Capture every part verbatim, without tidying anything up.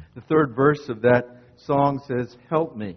The third verse of that song says, "Help me.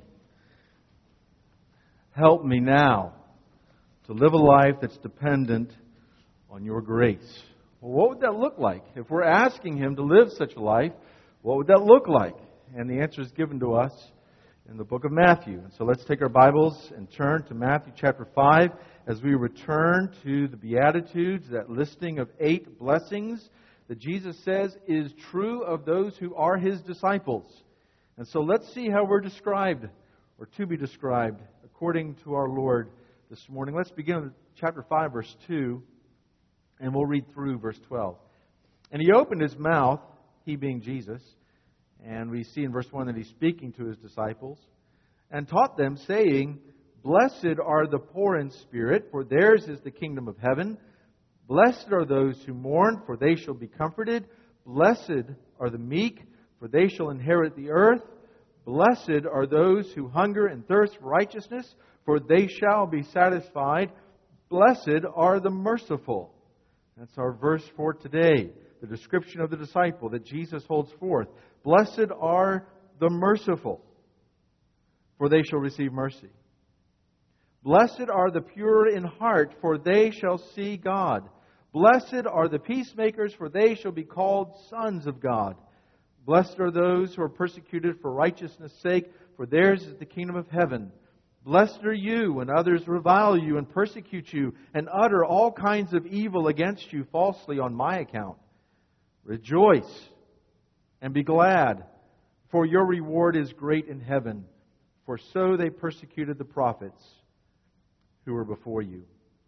Help me now to live a life that's dependent on your grace." Well, what would that look like? If we're asking Him to live such a life, what would that look like? And the answer is given to us in the book of Matthew. And so let's take our Bibles and turn to Matthew chapter five as we return to the Beatitudes, that listing of eight blessings that Jesus says is true of those who are His disciples. And so let's see how we're described, or to be described, according to our Lord this morning. Let's begin with chapter five, verse two, and we'll read through verse twelve. "And He opened His mouth," He being Jesus, and we see in verse one that He's speaking to His disciples, "and taught them, saying, Blessed are the poor in spirit, for theirs is the kingdom of heaven. Blessed are those who mourn, for they shall be comforted. Blessed are the meek, for they shall inherit the earth. Blessed are those who hunger and thirst for righteousness, for they shall be satisfied. Blessed are the merciful." That's our verse for today, the description of the disciple that Jesus holds forth. Blessed are the merciful, for they shall receive mercy. Blessed are the pure in heart, for they shall see God. Blessed are the peacemakers, for they shall be called sons of God. Blessed are those who are persecuted for righteousness' sake, for theirs is the kingdom of heaven. Blessed are you when others revile you and persecute you and utter all kinds of evil against you falsely on my account. Rejoice and be glad, for your reward is great in heaven, for so they persecuted the prophets who were before you.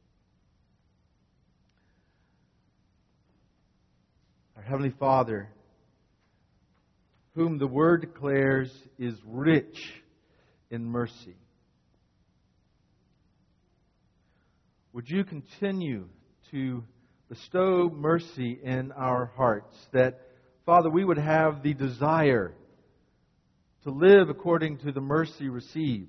Our Heavenly Father, whom the Word declares is rich in mercy, would you continue to bestow mercy in our hearts, that, Father, we would have the desire to live according to the mercy received.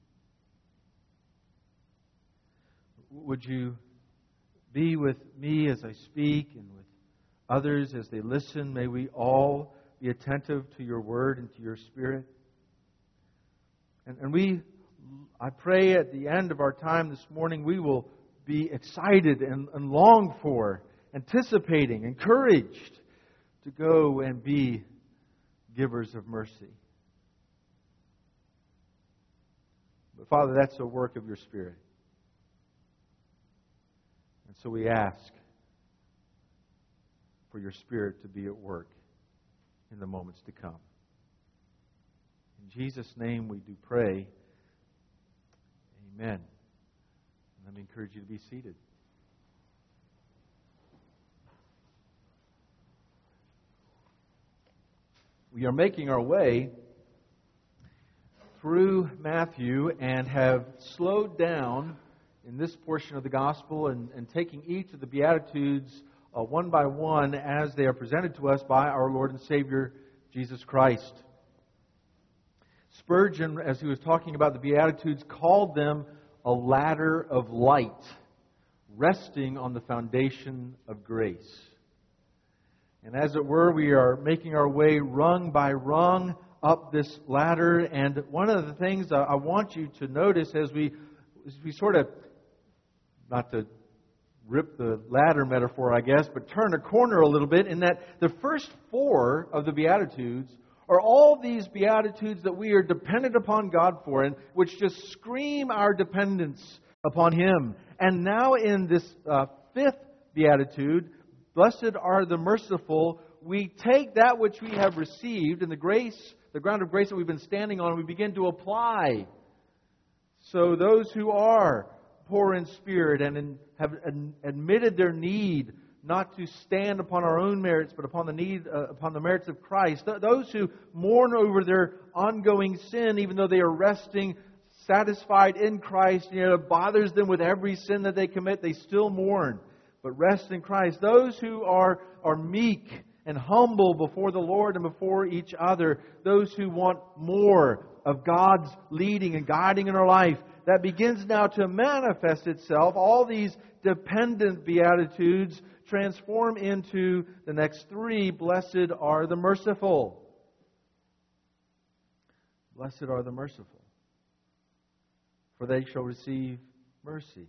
Would you be with me as I speak and with others as they listen? May we all be attentive to your word and to your Spirit. And, and we, I pray at the end of our time this morning, we will be excited and, and long for, anticipating, encouraged to go and be givers of mercy. But Father, that's a work of your Spirit. And so we ask for your Spirit to be at work in the moments to come. In Jesus' name we do pray. Amen. Let me encourage you to be seated. We are making our way through Matthew and have slowed down in this portion of the Gospel and, and taking each of the Beatitudes uh, one by one as they are presented to us by our Lord and Savior, Jesus Christ. Spurgeon, as he was talking about the Beatitudes, called them a ladder of light, resting on the foundation of grace. And as it were, we are making our way rung by rung up this ladder. And one of the things I want you to notice as we, as we sort of, not to rip the ladder metaphor, I guess, but turn a corner a little bit, in that the first four of the Beatitudes are all these Beatitudes that we are dependent upon God for, and which just scream our dependence upon Him. And now in this uh, fifth Beatitude, blessed are the merciful, we take that which we have received in the grace, the ground of grace that we've been standing on, we begin to apply. So those who are poor in spirit and in, have admitted their need not to stand upon our own merits, but upon the need, uh, upon the merits of Christ. Th- those who mourn over their ongoing sin, even though they are resting, satisfied in Christ, you know, it bothers them with every sin that they commit, they still mourn, but rest in Christ. Those who are, are meek and humble before the Lord and before each other, those who want more of God's leading and guiding in our life, that begins now to manifest itself. All these dependent Beatitudes transform into the next three. Blessed are the merciful. Blessed are the merciful, for they shall receive mercy.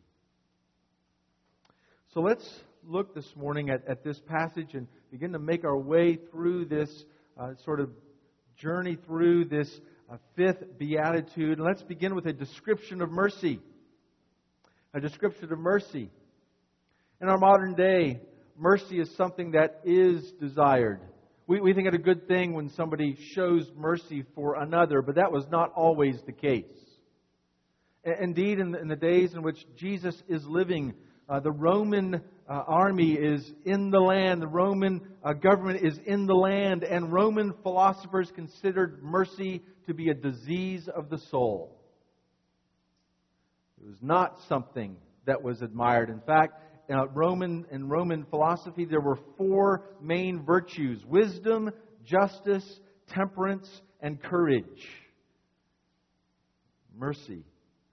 So let's look this morning at, at this passage and begin to make our way through this uh, sort of journey through this uh, fifth beatitude. And let's begin with a description of mercy. A description of mercy. In our modern day, mercy is something that is desired. We, we think it a good thing when somebody shows mercy for another, but that was not always the case. Indeed, in the, in the days in which Jesus is living, uh, the Roman uh, army is in the land, the Roman uh, government is in the land, and Roman philosophers considered mercy to be a disease of the soul. It was not something that was admired. In fact, uh, Roman in Roman philosophy, there were four main virtues: wisdom, justice, temperance, and courage. Mercy.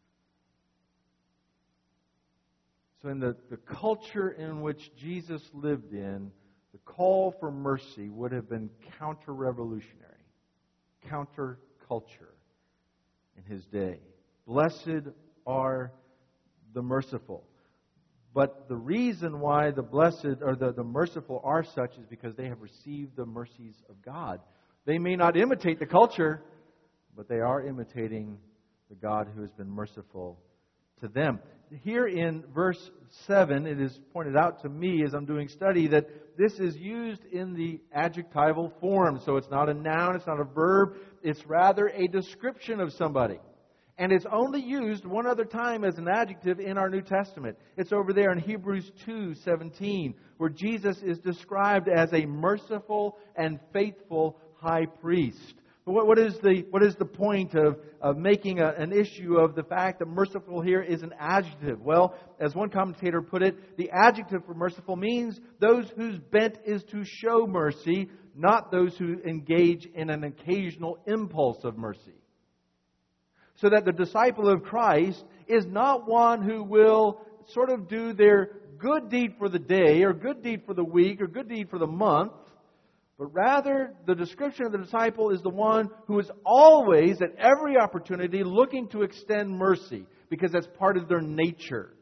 So in the, the culture in which Jesus lived in, the call for mercy would have been counter-revolutionary, counter-culture in His day. Blessed are the merciful. But the reason why the blessed or the, the merciful are such is because they have received the mercies of God. They may not imitate the culture, but they are imitating the God who has been merciful to them. Here in verse seven, it is pointed out to me as I'm doing study that this is used in the adjectival form. So it's not a noun, it's not a verb, it's rather a description of somebody. And it's only used one other time as an adjective in our New Testament. It's over there in Hebrews two seventeen, where Jesus is described as a merciful and faithful high priest. But what, what is the what is the point of, of making a, an issue of the fact that merciful here is an adjective? Well, as one commentator put it, the adjective for merciful means those whose bent is to show mercy, not those who engage in an occasional impulse of mercy. So that the disciple of Christ is not one who will sort of do their good deed for the day, or good deed for the week, or good deed for the month, but rather the description of the disciple is the one who is always, at every opportunity, looking to extend mercy, because that's part of their nature.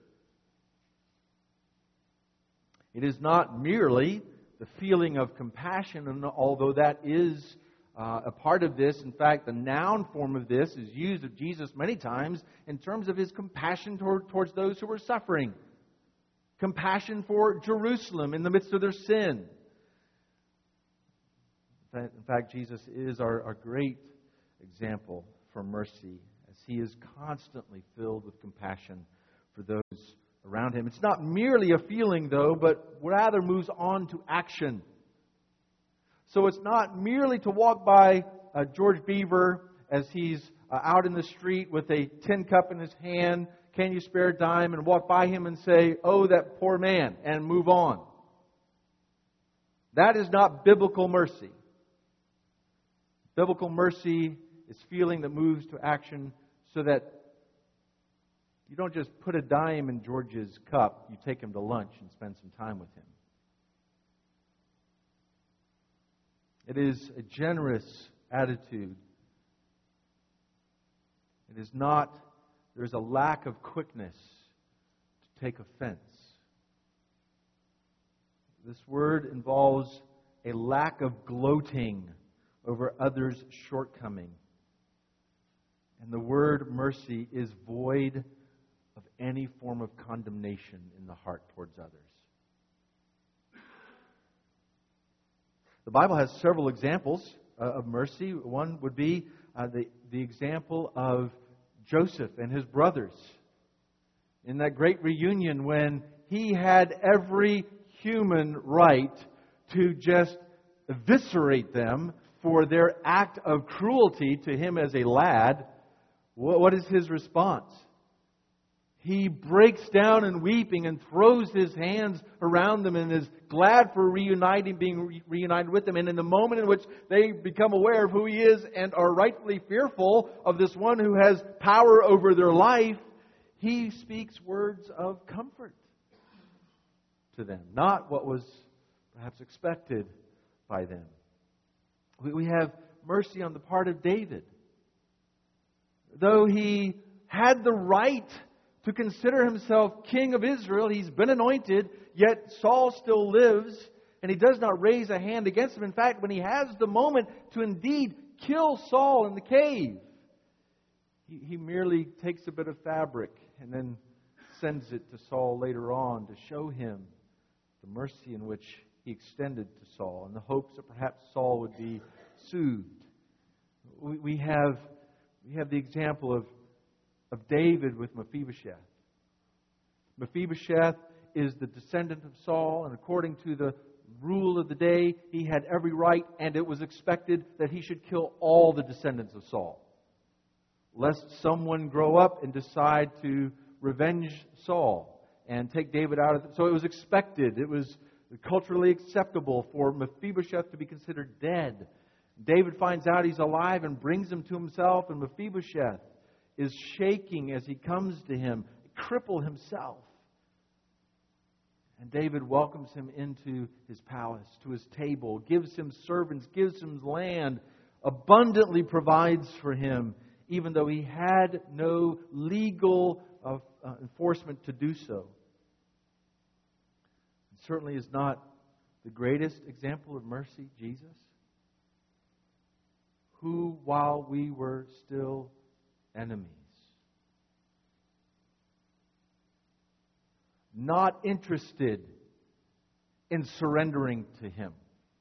It is not merely the feeling of compassion, and although that is Uh, a part of this. In fact, the noun form of this is used of Jesus many times in terms of His compassion toward, towards those who were suffering. Compassion for Jerusalem in the midst of their sin. In fact, Jesus is our, our great example for mercy, as He is constantly filled with compassion for those around Him. It's not merely a feeling, though, but rather moves on to action. So it's not merely to walk by uh, George Beaver as he's uh, out in the street with a tin cup in his hand, can you spare a dime, and walk by him and say, oh, that poor man, and move on. That is not biblical mercy. Biblical mercy is feeling that moves to action, so that you don't just put a dime in George's cup, you take him to lunch and spend some time with him. It is a generous attitude. It is not, there's a lack of quickness to take offense. This word involves a lack of gloating over others' shortcoming. And the word mercy is void of any form of condemnation in the heart towards others. The Bible has several examples uh, of mercy. One would be uh, the, the example of Joseph and his brothers in that great reunion when he had every human right to just eviscerate them for their act of cruelty to him as a lad. What, what is his response? He breaks down in weeping and throws his hands around them and is glad for reuniting, being re- reunited with them. And in the moment in which they become aware of who he is and are rightfully fearful of this one who has power over their life, he speaks words of comfort to them. Not what was perhaps expected by them. We, we have mercy on the part of David. though he had the right to consider himself king of Israel, he's been anointed, yet Saul still lives, and he does not raise a hand against him. In fact, when he has the moment to indeed kill Saul in the cave, he, he merely takes a bit of fabric and then sends it to Saul later on to show him the mercy in which he extended to Saul, in the hopes that perhaps Saul would be soothed. We, we have we have the example of, of David with Mephibosheth. Mephibosheth is the descendant of Saul, and according to the rule of the day, he had every right, and it was expected that he should kill all the descendants of Saul, lest someone grow up and decide to revenge Saul and take David out of it. So it was expected, it was culturally acceptable for Mephibosheth to be considered dead. David finds out he's alive and brings him to himself, and Mephibosheth is shaking as he comes to him, crippled himself. And David welcomes him into his palace, to his table, gives him servants, gives him land, abundantly provides for him, even though he had no legal uh, uh, enforcement to do so. It certainly is not the greatest example of mercy, Jesus, who, while we were still enemies, not interested in surrendering to Him,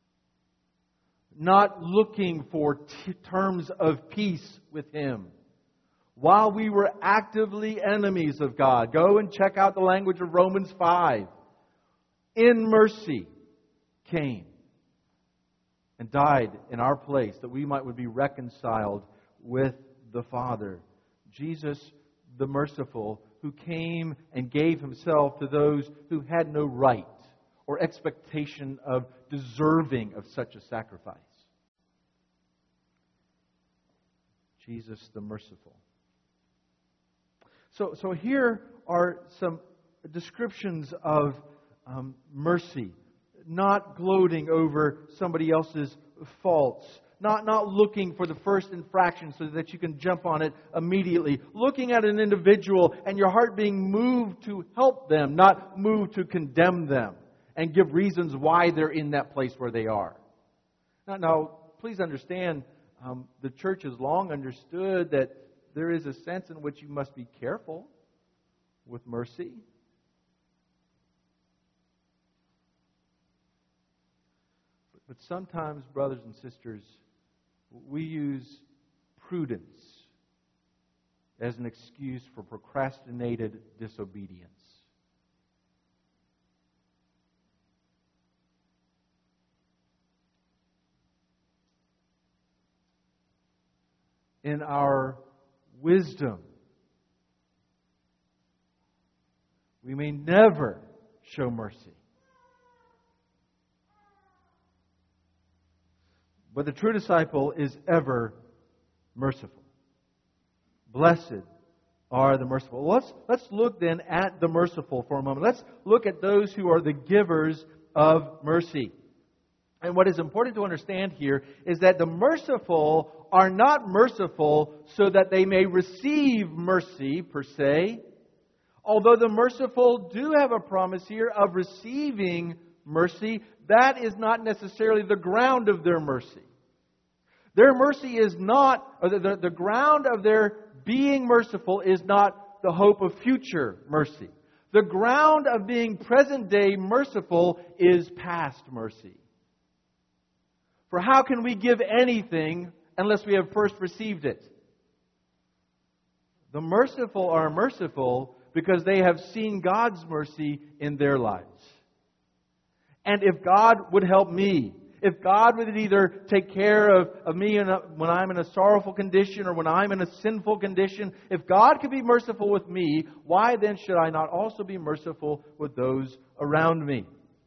not looking for t- terms of peace with Him, while we were actively enemies of God. Go and check out the language of Romans five. In mercy came and died in our place, that we might would be reconciled with the Father. Jesus, the merciful, who came and gave Himself to those who had no right or expectation of deserving of such a sacrifice. Jesus, the merciful. So, so here are some descriptions of um, mercy. Not gloating over somebody else's faults. Not, not looking for the first infraction so that you can jump on it immediately. Looking at an individual and your heart being moved to help them, not moved to condemn them and give reasons why they're in that place where they are. Now, now please understand, um, the church has long understood that there is a sense in which you must be careful with mercy. But sometimes, brothers and sisters, we use prudence as an excuse for procrastinated disobedience. In our wisdom, we may never show mercy. But the true disciple is ever merciful. Blessed are the merciful. Let's, let's look then at the merciful for a moment. Let's look at those who are the givers of mercy. And what is important to understand here is that the merciful are not merciful so that they may receive mercy per se. Although the merciful do have a promise here of receiving mercy, that is not necessarily the ground of their mercy. Their mercy is not, or the, the, the ground of their being merciful is not the hope of future mercy. The ground of being present day merciful is past mercy. For how can we give anything unless we have first received it? The merciful are merciful because they have seen God's mercy in their lives. And if God would help me, if God would either take care of, of me in a, when I'm in a sorrowful condition or when I'm in a sinful condition, if God could be merciful with me, why then should I not also be merciful with those around me?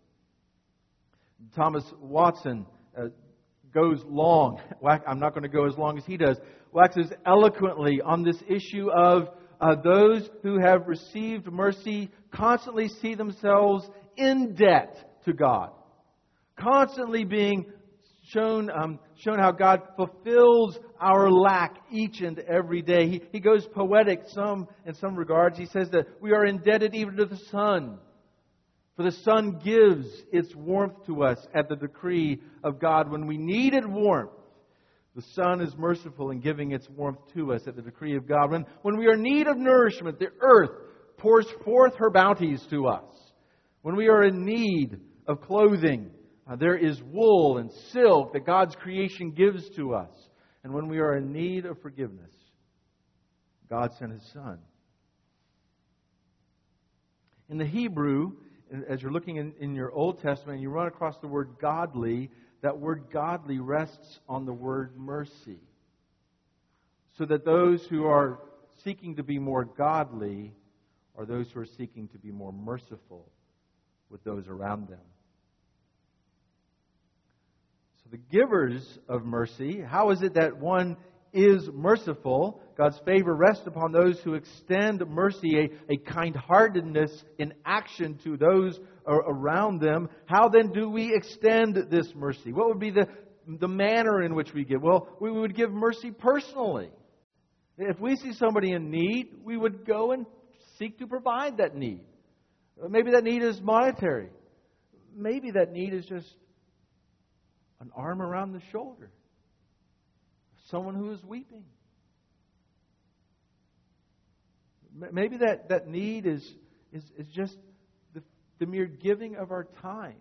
Thomas Watson uh, goes long. I'm not going to go as long as he does. Waxes eloquently on this issue of uh, those who have received mercy constantly see themselves in debt to God. Constantly being shown um, shown how God fulfills our lack each and every day. He, he goes poetic some in some regards. He says that we are indebted even to the sun. For the sun gives its warmth to us at the decree of God. When we needed warmth, the sun is merciful in giving its warmth to us at the decree of God. When, when we are in need of nourishment, the earth pours forth her bounties to us. When we are in need of clothing, uh, there is wool and silk that God's creation gives to us. And when we are in need of forgiveness, God sent His Son. In the Hebrew, as you're looking in, in your Old Testament, you run across the word godly. That word godly rests on the word mercy. So that those who are seeking to be more godly are those who are seeking to be more merciful with those around them. So the givers of mercy, how is it that one is merciful? God's favor rests upon those who extend mercy, a, a kind-heartedness in action to those around them. How then do we extend this mercy? What would be the, the manner in which we give? Well, we would give mercy personally. If we see somebody in need, we would go and seek to provide that need. Maybe that need is monetary. Maybe that need is just an arm around the shoulder of someone who is weeping. Maybe that, that need is, is, is just the, the mere giving of our time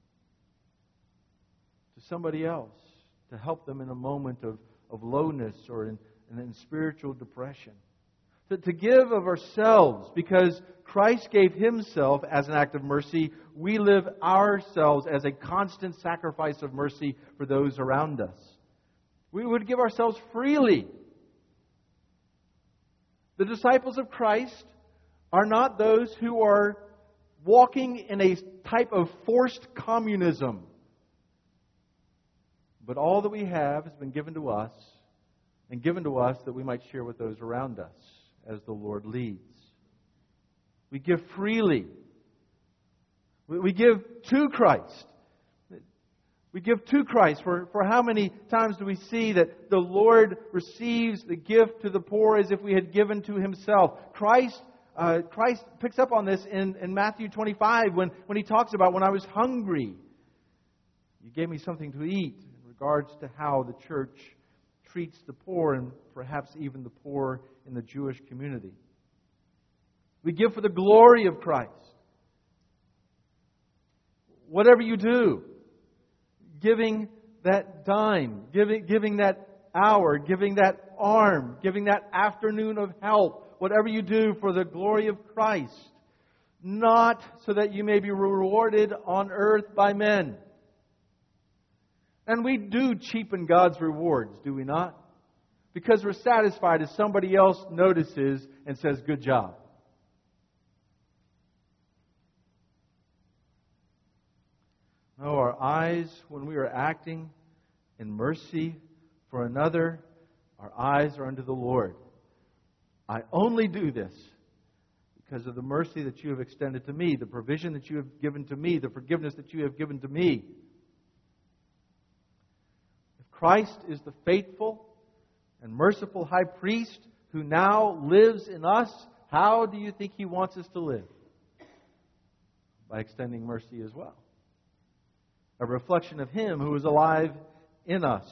to somebody else to help them in a moment of, of lowness or in, in spiritual depression. To, to give of ourselves because Christ gave Himself as an act of mercy. We live ourselves as a constant sacrifice of mercy for those around us. We would give ourselves freely. The disciples of Christ are not those who are walking in a type of forced communism. But all that we have has been given to us, and given to us that we might share with those around us as the Lord leads. We give freely. We give to Christ. We give to Christ. For, for how many times do we see that the Lord receives the gift to the poor as if we had given to Himself? Christ uh, Christ picks up on this in, in Matthew twenty-five when, when He talks about, when I was hungry, you gave me something to eat, in regards to how the church treats the poor and perhaps even the poor in the Jewish community. We give for the glory of Christ. Whatever you do, giving that dime, giving, giving that hour, giving that arm, giving that afternoon of help, whatever you do for the glory of Christ, not so that you may be rewarded on earth by men. And we do cheapen God's rewards, do we not? Because we're satisfied if somebody else notices and says, good job. No, our eyes, when we are acting in mercy for another, our eyes are unto the Lord. I only do this because of the mercy that you have extended to me, the provision that you have given to me, the forgiveness that you have given to me. If Christ is the faithful and merciful high priest who now lives in us, how do you think He wants us to live? By extending mercy as well. A reflection of Him who is alive in us.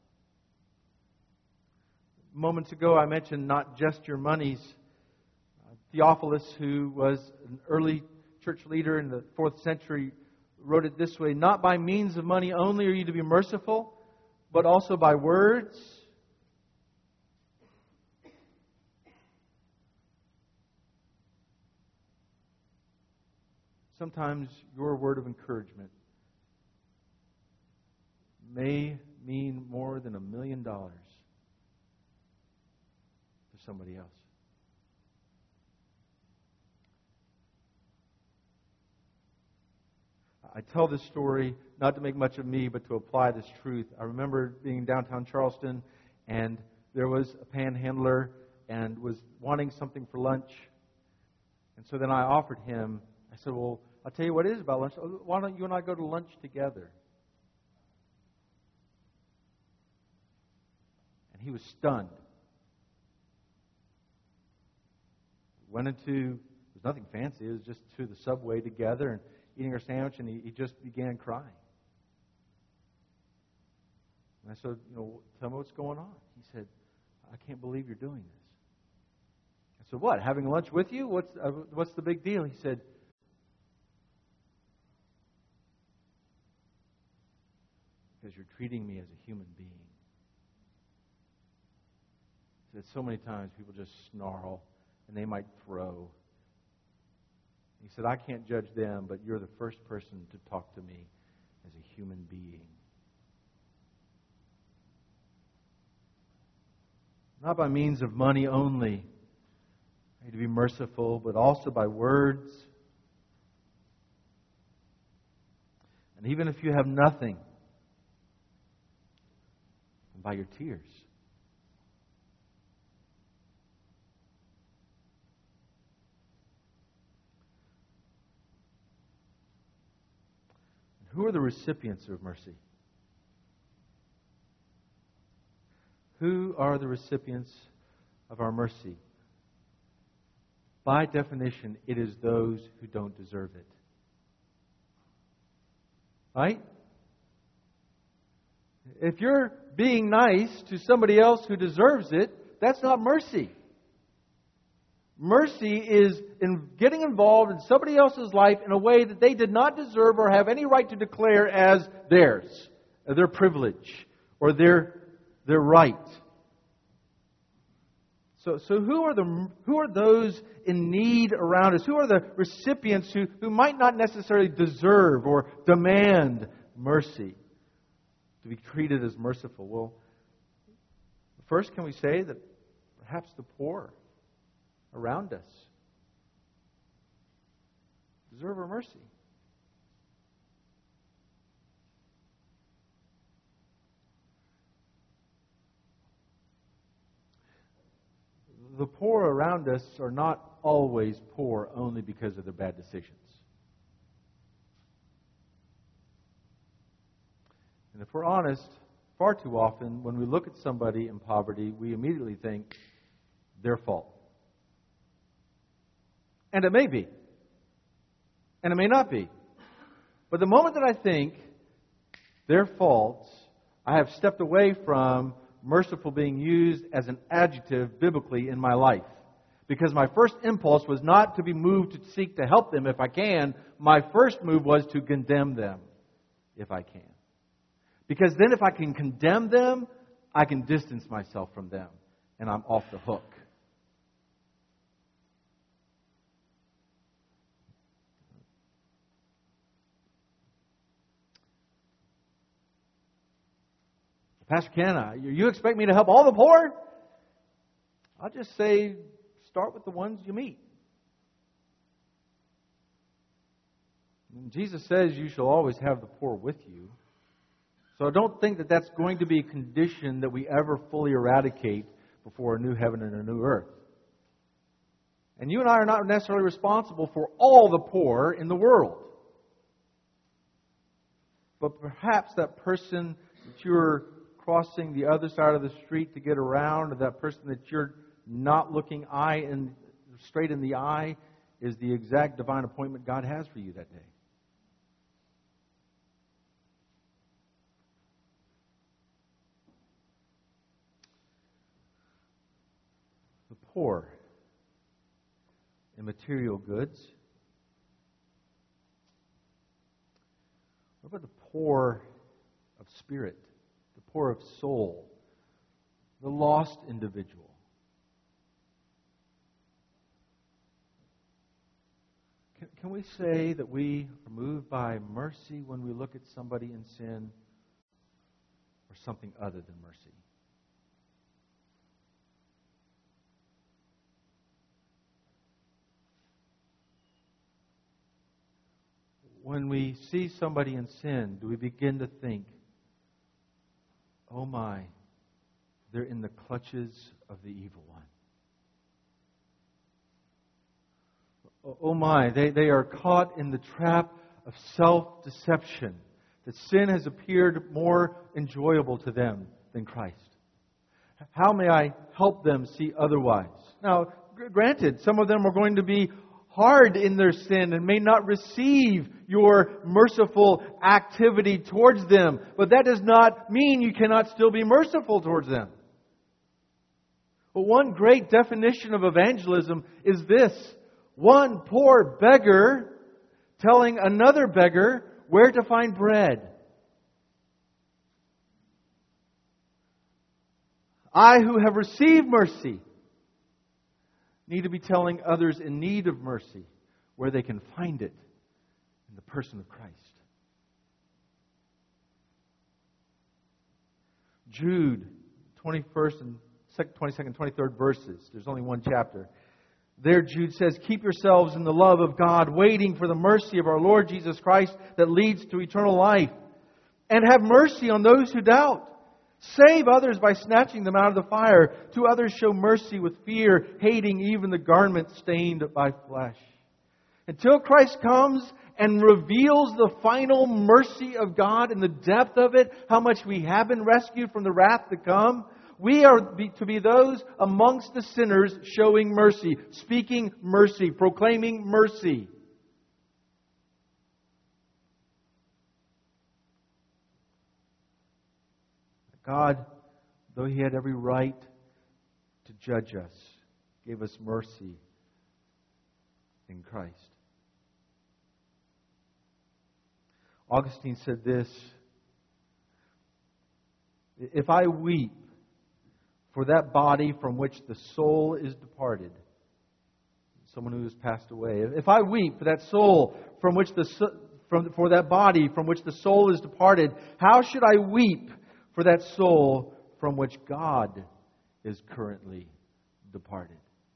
Moments ago I mentioned not just your monies. Theophilus, who was an early church leader in the fourth century, wrote it this way: not by means of money only are you to be merciful, but also by words, sometimes your word of encouragement may mean more than a million dollars to somebody else. I tell this story not to make much of me, but to apply this truth. I remember being in downtown Charleston, and there was a panhandler and was wanting something for lunch. And so then I offered him, I said, well, I'll tell you what it is about lunch. Why don't you and I go to lunch together? he was stunned. Went into, it was nothing fancy, it was just to the subway together and eating our sandwich, and he, he just began crying. And I said, you know, tell me what's going on. He said, I can't believe you're doing this. I said, what, having lunch with you? What's, uh, what's the big deal? He said, because you're treating me as a human being. He said, so many times people just snarl and they might throw. He said, I can't judge them, but you're the first person to talk to me as a human being. Not by means of money only, to be merciful, but also by words. And even if you have nothing, by your tears. Who are the recipients of mercy? Who are the recipients of our mercy? By definition, it is those who don't deserve it. Right? If you're being nice to somebody else who deserves it, that's not mercy. Mercy is in getting involved in somebody else's life in a way that they did not deserve or have any right to declare as theirs, their privilege, or their their right. So, so who are the who are those in need around us? Who are the recipients who, who might not necessarily deserve or demand mercy, to be treated as merciful? Well, first, can we say that perhaps the poor around us deserve our mercy? The poor around us are not always poor only because of their bad decisions. And if we're honest, far too often when we look at somebody in poverty, we immediately think their fault. And it may be. And it may not be. But the moment that I think their fault, I have stepped away from merciful being used as an adjective biblically in my life. Because my first impulse was not to be moved to seek to help them if I can. My first move was to condemn them if I can. Because then if I can condemn them, I can distance myself from them. And I'm off the hook. Pastor Ken, uh, you expect me to help all the poor? I'll just say, start with the ones you meet. And Jesus says you shall always have the poor with you. So I don't think that that's going to be a condition that we ever fully eradicate before a new heaven and a new earth. And you and I are not necessarily responsible for all the poor in the world. But perhaps that person that you're crossing the other side of the street to get around, or that person that you're not looking eye in, straight in the eye, is the exact divine appointment God has for you that day. The poor in material goods. What about the poor of spirit? The poor of soul, the lost individual. Can, can we say that we are moved by mercy when we look at somebody in sin, or something other than mercy? When we see somebody in sin, do we begin to think, oh my, they're in the clutches of the evil one. Oh my, they, they are caught in the trap of self-deception. That sin has appeared more enjoyable to them than Christ. How may I help them see otherwise? Now, granted, some of them are going to be hard in their sin and may not receive your merciful activity towards them. But that does not mean you cannot still be merciful towards them. But one great definition of evangelism is this: one poor beggar telling another beggar where to find bread. I, who have received mercy, need to be telling others in need of mercy where they can find it in the person of Christ. Jude, twenty-first and twenty-second, twenty-third verses. There's only one chapter. There Jude says, keep yourselves in the love of God, waiting for the mercy of our Lord Jesus Christ that leads to eternal life. And have mercy on those who doubt. Save others by snatching them out of the fire. To others show mercy with fear, hating even the garment stained by flesh. Until Christ comes and reveals the final mercy of God and the depth of it, how much we have been rescued from the wrath to come, we are to be those amongst the sinners showing mercy, speaking mercy, proclaiming mercy. God, though He had every right to judge us, gave us mercy in Christ. Augustine said this: if I weep for that body from which the soul is departed, someone who has passed away, if I weep for that soul from which the from for that body from which the soul is departed, how should I weep for that soul from which God is currently departed?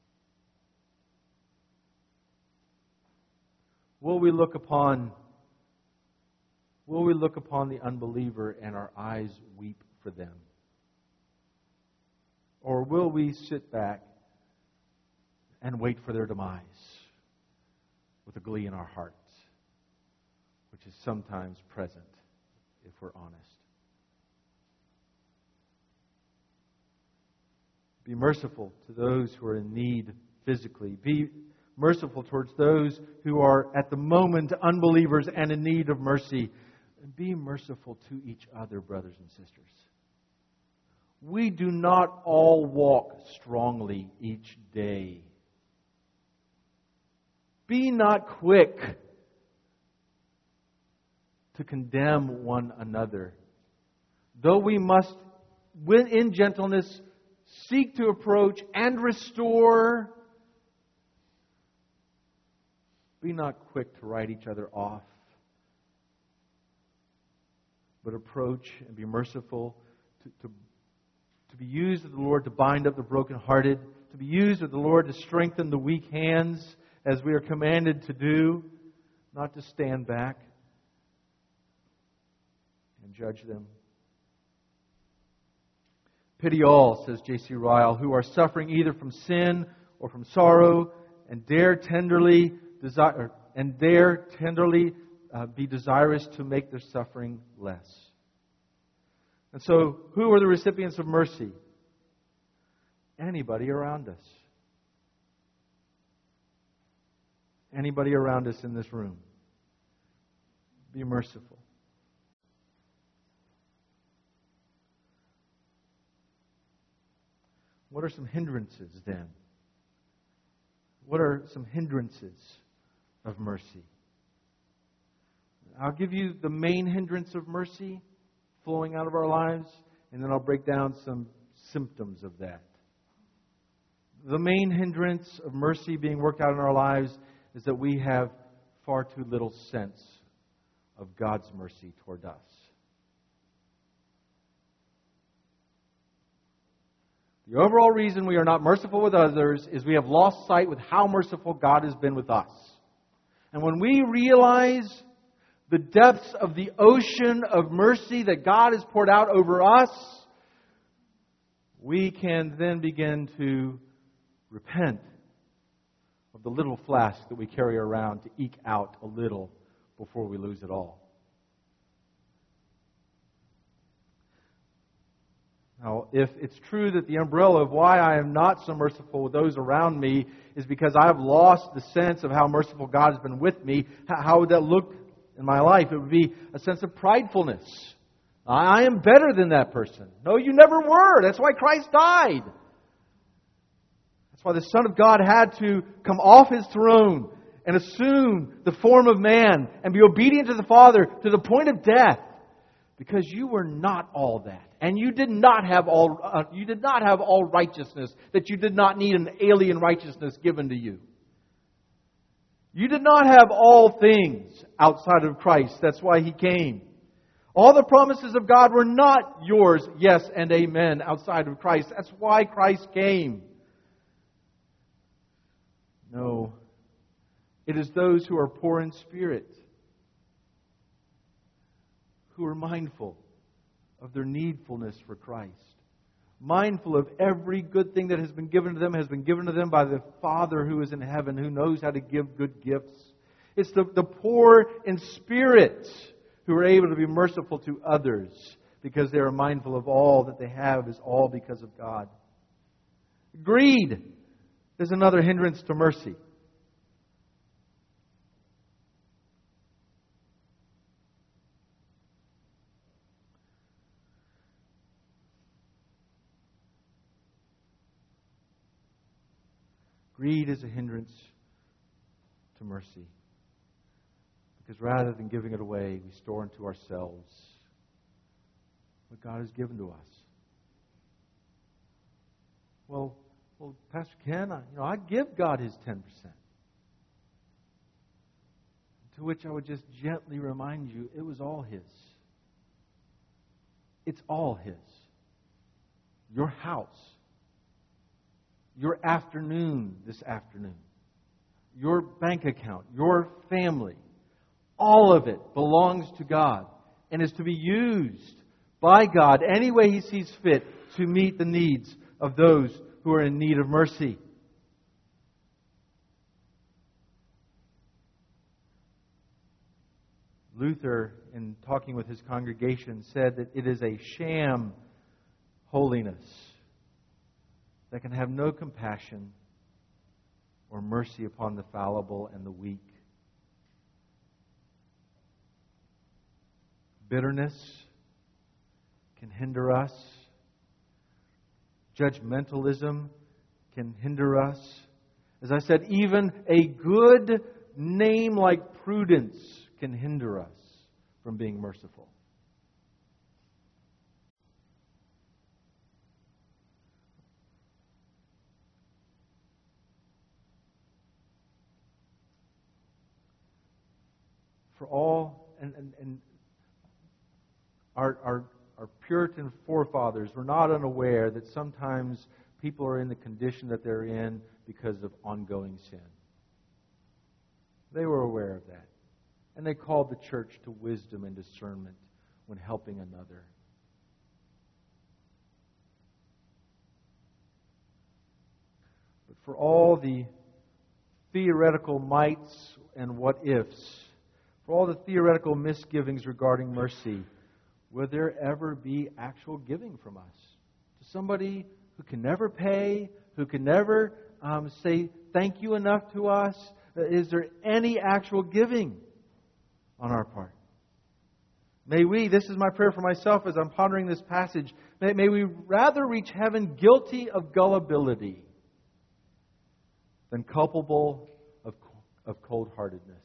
Will we look upon will we look upon the unbeliever and our eyes weep for them? Or will we sit back and wait for their demise with a glee in our hearts, which is sometimes present if we're honest? Be merciful to those who are in need physically. Be merciful towards those who are at the moment unbelievers and in need of mercy. And be merciful to each other, brothers and sisters. We do not all walk strongly each day. Be not quick to condemn one another, though we must, in gentleness, seek to approach and restore. Be not quick to write each other off, but approach and be merciful, to, to, to be used of the Lord to bind up the brokenhearted, to be used of the Lord to strengthen the weak hands, as we are commanded to do, not to stand back and judge them. Pity all, says J C Ryle, who are suffering either from sin or from sorrow, and dare tenderly desire and dare tenderly uh, be desirous to make their suffering less. And so, who are the recipients of mercy? Anybody around us. Anybody around us in this room. Be merciful. What are some hindrances then? What are some hindrances of mercy? I'll give you the main hindrance of mercy flowing out of our lives, and then I'll break down some symptoms of that. The main hindrance of mercy being worked out in our lives is that we have far too little sense of God's mercy toward us. The overall reason we are not merciful with others is we have lost sight with how merciful God has been with us. And when we realize the depths of the ocean of mercy that God has poured out over us, we can then begin to repent of the little flask that we carry around to eke out a little before we lose it all. Now, if it's true that the umbrella of why I am not so merciful with those around me is because I have lost the sense of how merciful God has been with me, how would that look in my life? It would be a sense of pridefulness. I am better than that person. No, you never were. That's why Christ died. That's why the Son of God had to come off His throne and assume the form of man and be obedient to the Father to the point of death. Because you were not all that. And you did not have all uh, you did not have all righteousness, that you did not need an alien righteousness given to you. You did not have all things outside of Christ. That's why He came. All the promises of God were not yours, yes and amen, outside of Christ. That's why Christ came. No. It is those who are poor in spirit, who are mindful of their needfulness for Christ. Mindful of every good thing that has been given to them, has been given to them by the Father who is in heaven, who knows how to give good gifts. It's the, the poor in spirit who are able to be merciful to others because they are mindful of all that they have is all because of God. Greed is another hindrance to mercy. Greed is a hindrance to mercy. Because rather than giving it away, we store into ourselves what God has given to us. Well, well, Pastor Ken, I, you know, I'd give God His ten percent. To which I would just gently remind you, it was all His. It's all His. Your house. Your afternoon this afternoon. Your bank account. Your family. All of it belongs to God and is to be used by God any way He sees fit to meet the needs of those who are in need of mercy. Luther, in talking with his congregation, said that it is a sham holiness that can have no compassion or mercy upon the fallible and the weak. Bitterness can hinder us. Judgmentalism can hinder us. As I said, even a good name like prudence can hinder us from being merciful. For all, and, and, and our, our, our Puritan forefathers were not unaware that sometimes people are in the condition that they're in because of ongoing sin. They were aware of that. And they called the church to wisdom and discernment when helping another. But for all the theoretical mights and what-ifs, for all the theoretical misgivings regarding mercy, will there ever be actual giving from us? To somebody who can never pay, who can never um, say thank you enough to us? Is there any actual giving on our part? May we, this is my prayer for myself as I'm pondering this passage, may, may we rather reach heaven guilty of gullibility than culpable of, of cold-heartedness.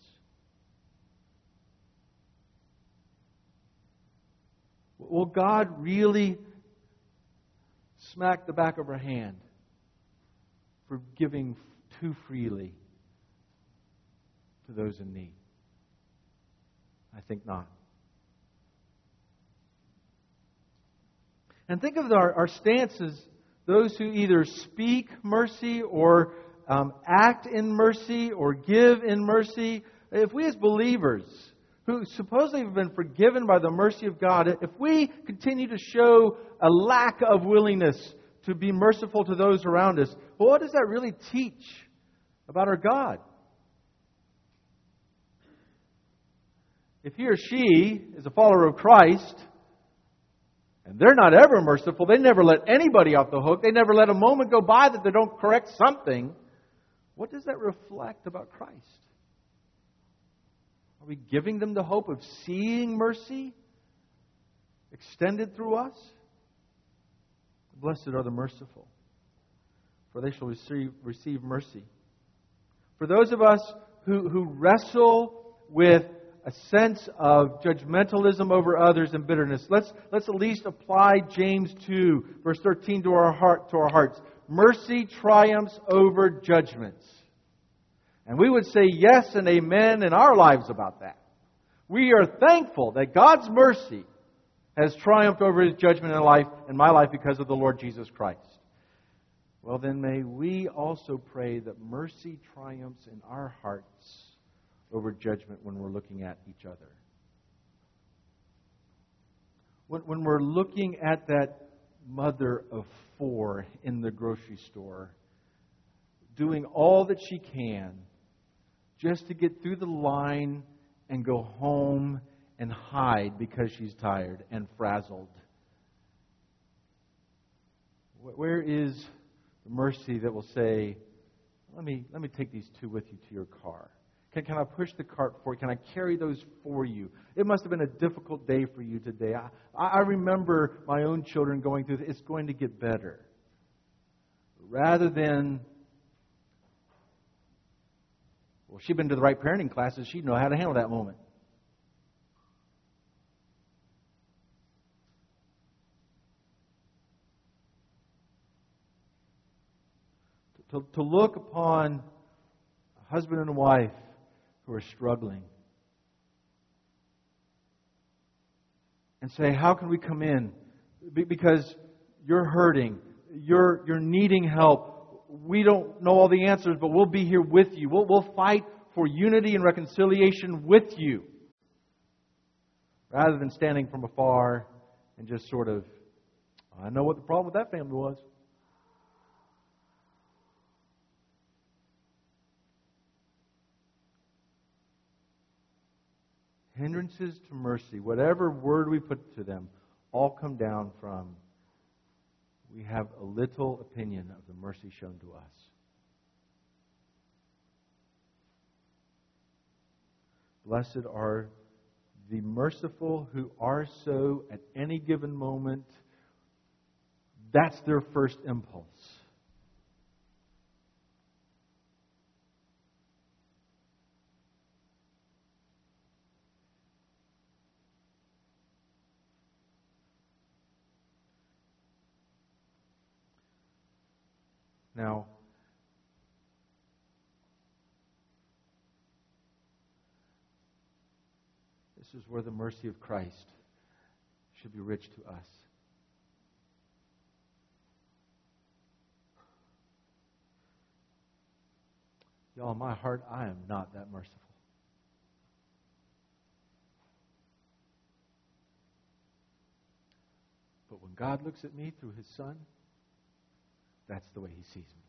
Will God really smack the back of our hand for giving too freely to those in need? I think not. And think of our, our stance as those who either speak mercy or um, act in mercy or give in mercy. If we as believers who supposedly have been forgiven by the mercy of God, if we continue to show a lack of willingness to be merciful to those around us, well, what does that really teach about our God? If he or she is a follower of Christ And they're not ever merciful. They never let anybody off the hook. They never let a moment go by that they don't correct something. What does that reflect about Christ? Are we giving them the hope of seeing mercy extended through us? Blessed are the merciful, for they shall receive, receive mercy. For those of us who, who wrestle with a sense of judgmentalism over others and bitterness, let's, let's at least apply James two, verse thirteen to our heart, to our hearts. Mercy triumphs over judgments. And we would say yes and amen in our lives about that. We are thankful that God's mercy has triumphed over His judgment in life, in my life, because of the Lord Jesus Christ. Well, then may we also pray that mercy triumphs in our hearts over judgment when we're looking at each other. When, when we're looking at that mother of four in the grocery store, doing all that she can just to get through the line and go home and hide because she's tired and frazzled. Where is the mercy that will say, let me let me take these two with you to your car? Can, can I push the cart for you? Can I carry those for you? It must have been a difficult day for you today. I, I remember my own children going through this. It's going to get better. Rather than, well, she'd been to the right parenting classes. She'd know how to handle that moment. To, to look upon a husband and a wife who are struggling and say, how can we come in? Because you're hurting. You're, you're needing help. We don't know all the answers, but we'll be here with you. We'll, we'll fight for unity and reconciliation with you. Rather than standing from afar and just sort of, I know what the problem with that family was. Hindrances to mercy, whatever word we put to them, all come down from we have a little opinion of the mercy shown to us. Blessed are the merciful who are so at any given moment. That's their first impulse. Now, this is where the mercy of Christ should be rich to us. Y'all, in my heart, I am not that merciful. But when God looks at me through His Son, that's the way He sees me.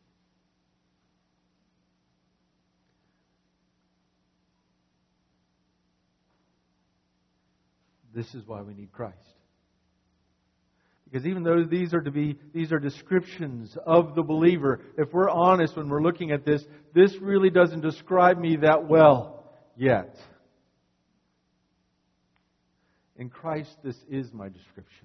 This is why we need Christ. Because even though these are to be, these are descriptions of the believer, if we're honest when we're looking at this, this really doesn't describe me that well yet. In Christ, this is my description.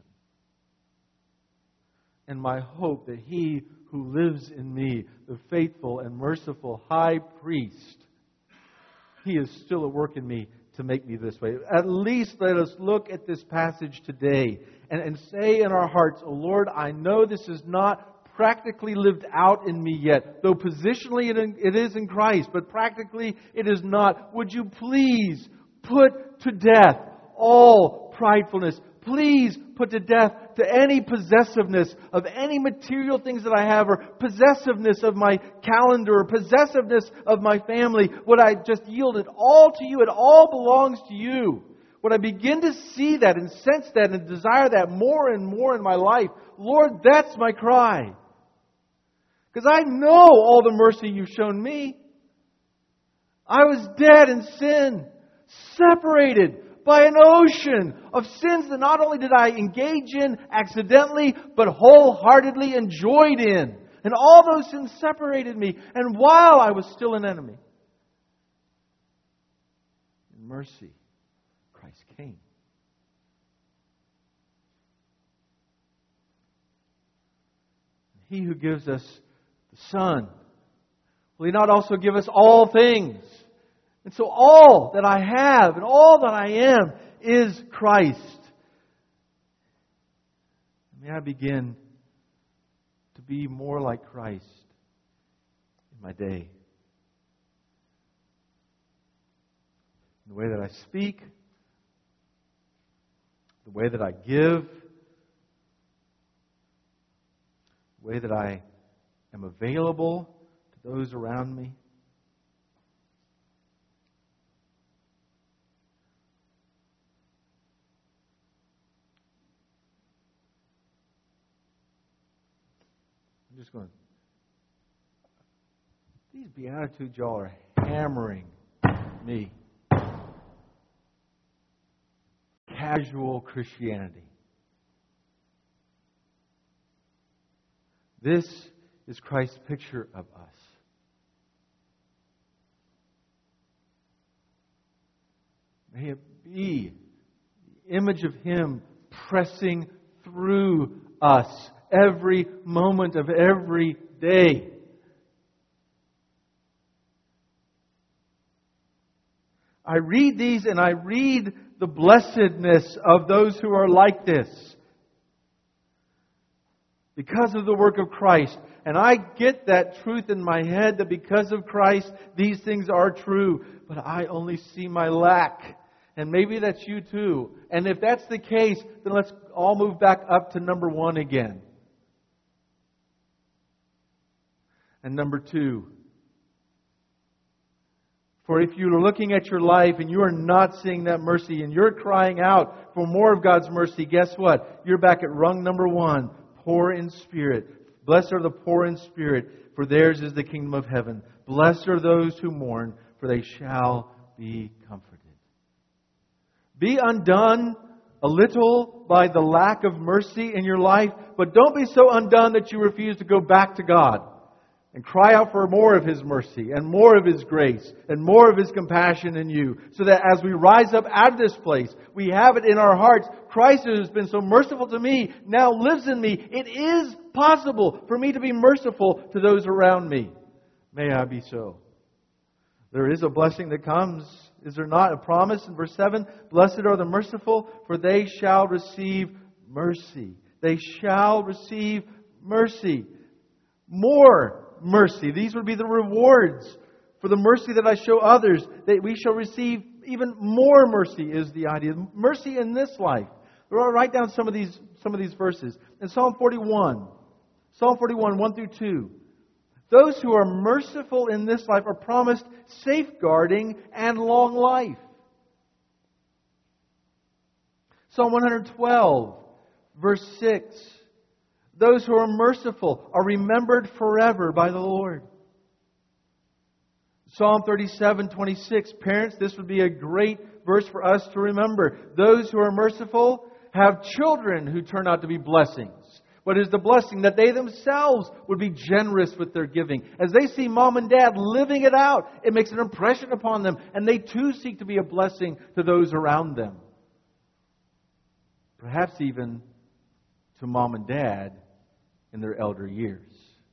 And my hope that He who lives in me, the faithful and merciful high priest, He is still at work in me to make me this way. At least let us look at this passage today and, and say in our hearts, oh Lord, I know this is not practically lived out in me yet. Though positionally it, it is in Christ, but practically it is not. Would you please put to death all pridefulness? Please put to death to any possessiveness of any material things that I have, or possessiveness of my calendar, or possessiveness of my family. Would I just yield it all to You? It all belongs to You. Would I begin to see that and sense that and desire that more and more in my life? Lord, that's my cry. Because I know all the mercy You've shown me. I was dead in sin, separated by an ocean of sins that not only did I engage in accidentally, but wholeheartedly enjoyed in. And all those sins separated me. And while I was still an enemy, in mercy, Christ came. He who gives us the Son, will He not also give us all things? And so all that I have and all that I am is Christ. May I begin to be more like Christ in my day. In the way that I speak, the way that I give, the way that I am available to those around me. I'm just going to... These Beatitudes, y'all, are hammering me. Casual Christianity. This is Christ's picture of us. May it be the image of Him pressing through us every moment of every day. I read these and I read the blessedness of those who are like this because of the work of Christ. And I get that truth in my head that because of Christ, these things are true. But I only see my lack. And maybe that's you too. And if that's the case, then let's all move back up to number one again. And number two. For if you are looking at your life and you are not seeing that mercy and you're crying out for more of God's mercy, guess what? You're back at rung number one. Poor in spirit. Blessed are the poor in spirit, for theirs is the kingdom of heaven. Blessed are those who mourn, for they shall be comforted. Be undone a little by the lack of mercy in your life, but don't be so undone that you refuse to go back to God and cry out for more of His mercy and more of His grace and more of His compassion in you. So that as we rise up out of this place, we have it in our hearts. Christ who has been so merciful to me now lives in me. It is possible for me to be merciful to those around me. May I be so. There is a blessing that comes. Is there not a promise in verse seven? Blessed are the merciful, for they shall receive mercy. They shall receive mercy. More mercy. These would be the rewards for the mercy that I show others, that we shall receive even more mercy is the idea. Mercy in this life. We'll write down some of these some of these verses. In Psalm forty-one, Psalm forty-one, one through two. Those who are merciful in this life are promised safeguarding and long life. Psalm one twelve, verse six. Those who are merciful are remembered forever by the Lord. Psalm thirty-seven, twenty-six. Parents, this would be a great verse for us to remember. Those who are merciful have children who turn out to be blessings. What is the blessing? That they themselves would be generous with their giving. As they see mom and dad living it out, it makes an impression upon them. And they too seek to be a blessing to those around them. Perhaps even to mom and dad in their elder years.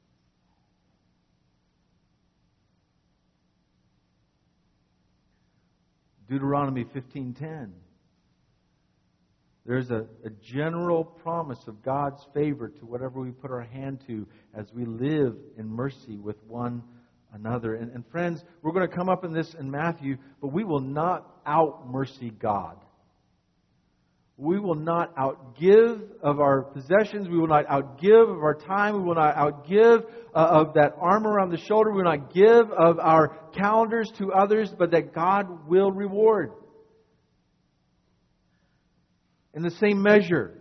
Deuteronomy fifteen ten. There's a, a general promise of God's favor to whatever we put our hand to as we live in mercy with one another. And, and friends, we're going to come up in this in Matthew, but we will not out-mercy God. We will not outgive of our possessions. We will not outgive of our time. We will not outgive uh, of that arm around the shoulder. We will not give of our calendars to others, but that God will reward. In the same measure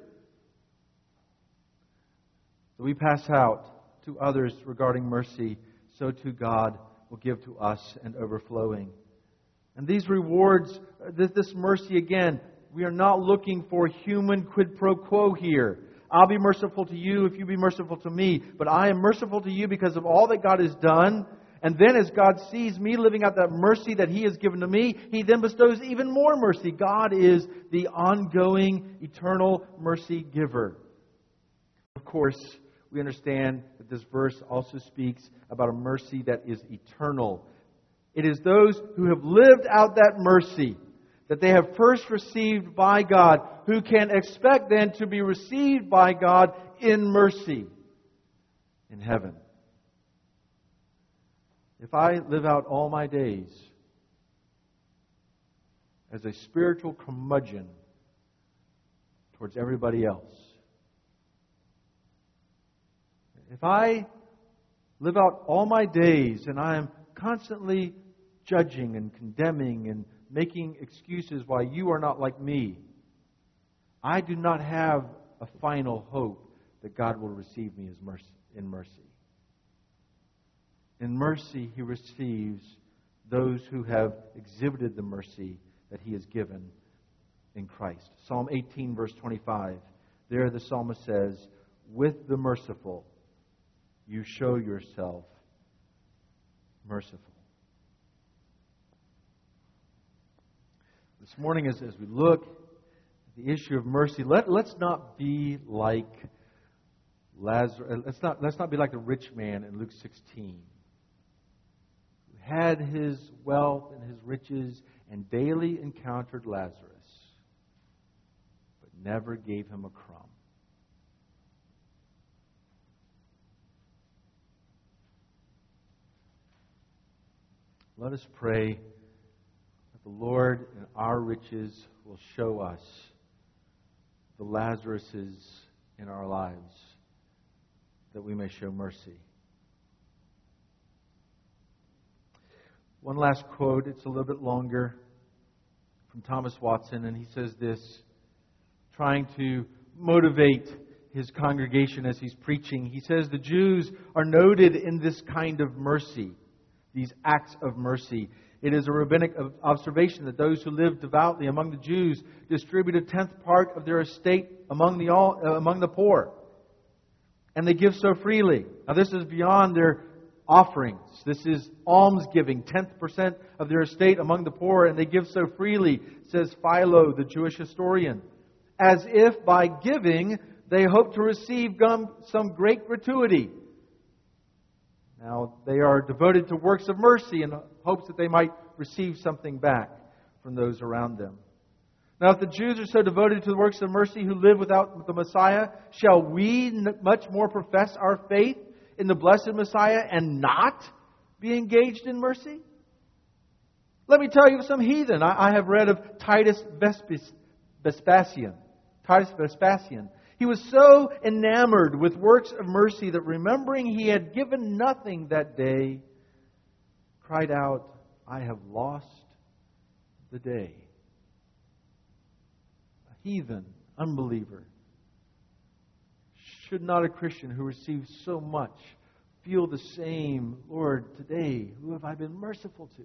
that we pass out to others regarding mercy, so too God will give to us and overflowing. And these rewards, this, this mercy again, we are not looking for human quid pro quo here. I'll be merciful to you if you be merciful to me. But I am merciful to you because of all that God has done. And then as God sees me living out that mercy that He has given to me, He then bestows even more mercy. God is the ongoing, eternal mercy giver. Of course, we understand that this verse also speaks about a mercy that is eternal. It is those who have lived out that mercy that they have first received by God, who can expect then to be received by God in mercy in heaven. If I live out all my days as a spiritual curmudgeon towards everybody else, if I live out all my days and I am constantly judging and condemning and making excuses why you are not like me, I do not have a final hope that God will receive me as mercy, in mercy. In mercy, He receives those who have exhibited the mercy that He has given in Christ. Psalm eighteen, verse twenty-five. There the psalmist says, "With the merciful, you show yourself merciful." This morning, as, as we look at the issue of mercy, let, let's not be like Lazarus. Let's not, let's not be like the rich man in Luke sixteen, who had his wealth and his riches and daily encountered Lazarus, but never gave him a crumb. Let us pray that the Lord in our riches will show us the Lazaruses in our lives, that we may show mercy. One last quote, it's a little bit longer, from Thomas Watson, and he says this, trying to motivate his congregation as he's preaching. He says, the Jews are noted in this kind of mercy, these acts of mercy. It is a rabbinic observation that those who live devoutly among the Jews distribute a tenth part of their estate among the all, uh, among the poor. And they give so freely. Now this is beyond their offerings. This is almsgiving, tenth percent of their estate among the poor, and they give so freely, says Philo, the Jewish historian, as if by giving they hope to receive some great gratuity. Now, they are devoted to works of mercy in hopes that they might receive something back from those around them. Now, if the Jews are so devoted to the works of mercy who live without the Messiah, shall we much more profess our faith in the blessed Messiah and not be engaged in mercy? Let me tell you of some heathen. I, I have read of Titus Vespasian. Titus Vespasian. He was so enamored with works of mercy that remembering he had given nothing that day, cried out, I have lost the day. A heathen, unbeliever. Should not a Christian who receives so much feel the same, Lord, today, who have I been merciful to?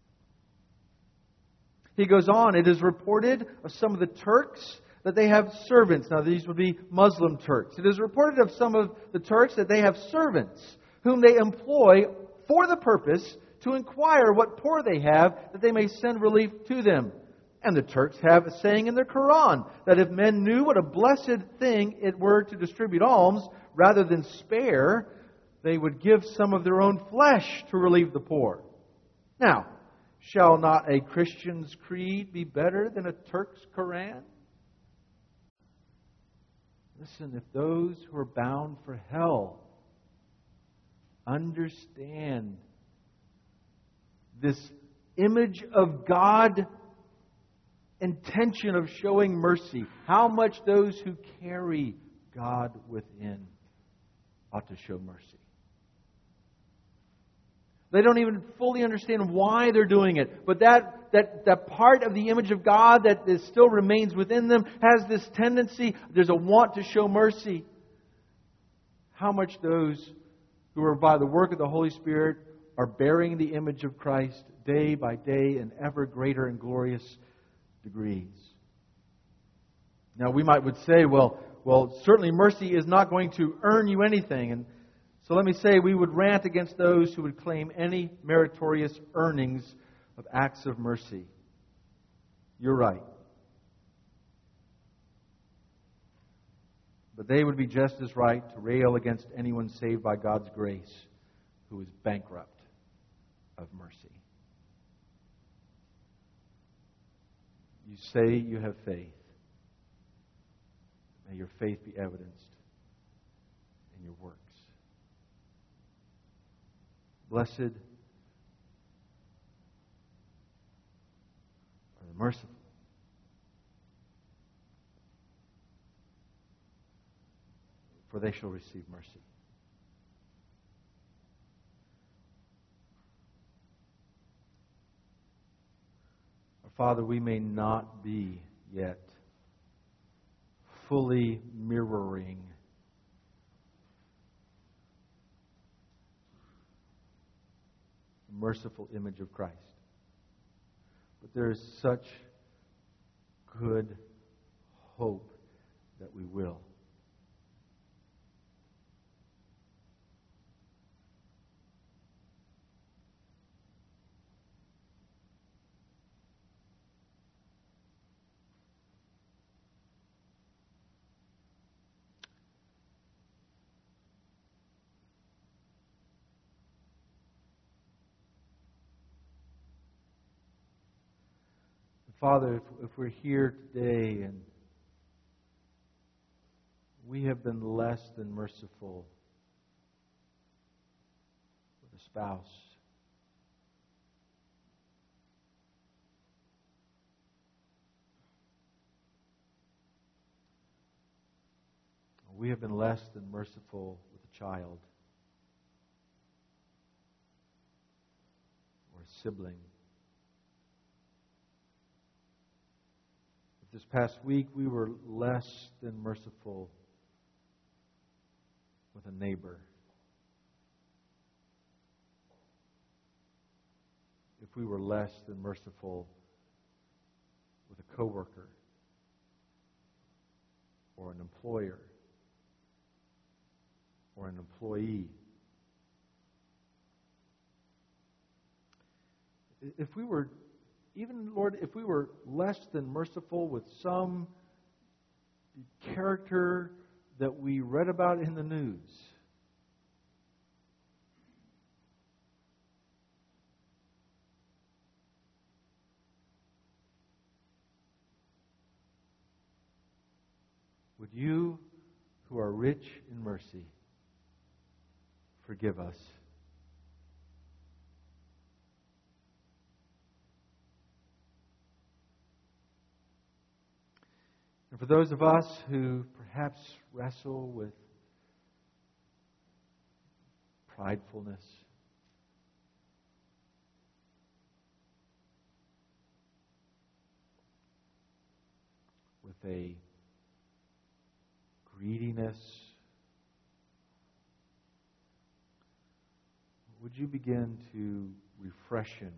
He goes on, it is reported of some of the Turks that they have servants. Now, these would be Muslim Turks. It is reported of some of the Turks that they have servants whom they employ for the purpose to inquire what poor they have, that they may send relief to them. And the Turks have a saying in their Quran that if men knew what a blessed thing it were to distribute alms rather than spare, they would give some of their own flesh to relieve the poor. Now, shall not a Christian's creed be better than a Turk's Quran? Listen, if those who are bound for hell understand this image of God intention of showing mercy, how much those who carry God within ought to show mercy. They don't even fully understand why they're doing it. But that, that, that part of the image of God that is, still remains within them has this tendency, there's a want to show mercy. How much those who are by the work of the Holy Spirit are bearing the image of Christ day by day in ever greater and glorious degrees. Now we might would say, well, well, certainly mercy is not going to earn you anything. And so let me say, we would rant against those who would claim any meritorious earnings of acts of mercy. You're right. But they would be just as right to rail against anyone saved by God's grace who is bankrupt of mercy. You say you have faith. May your faith be evidenced in your works. Blessed are the merciful, for they shall receive mercy. Our Father, we may not be yet fully mirroring the merciful image of Christ. But there is such good hope that we will. Father, if, if we're here today and we have been less than merciful with a spouse, we have been less than merciful with a child or a sibling. This past week, we were less than merciful with a neighbor. If we were less than merciful with a coworker or an employer or an employee. If we were Even, Lord, if we were less than merciful with some character that we read about in the news, would you, who are rich in mercy, forgive us? And for those of us who perhaps wrestle with pridefulness, with a greediness, would you begin to refreshen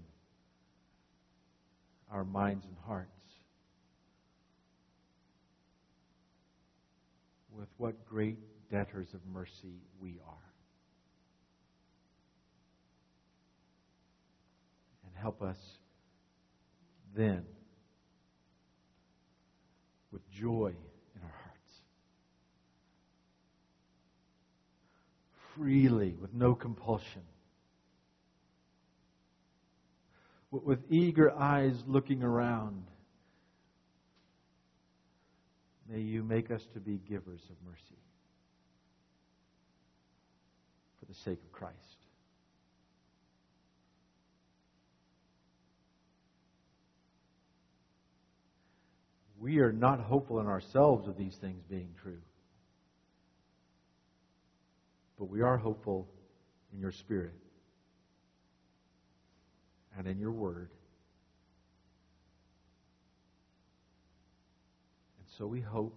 our minds and hearts with what great debtors of mercy we are. And help us then, with joy in our hearts, freely, with no compulsion, with eager eyes looking around, may you make us to be givers of mercy for the sake of Christ. We are not hopeful in ourselves of these things being true. But we are hopeful in your Spirit and in your Word. So we hope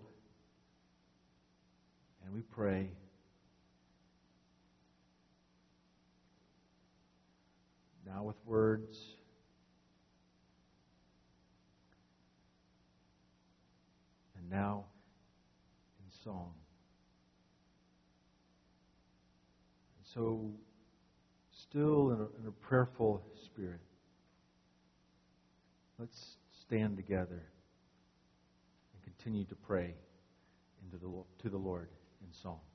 and we pray now with words, and now in song. And so, still in a, in a prayerful spirit, let's stand together and continue to pray into the, to the Lord in song.